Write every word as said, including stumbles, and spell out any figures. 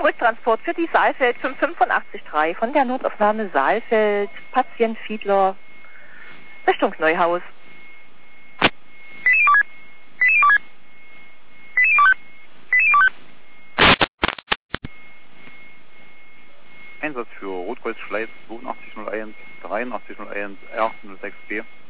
Rücktransport für die Saalfeld fünf fünf acht drei von der Notaufnahme Saalfeld, Patient Fiedler, Richtung Neuhaus. Einsatz für Rotkreuz Schleiz zweiundachtzig null eins, dreiundachtzig null eins R null sechs B.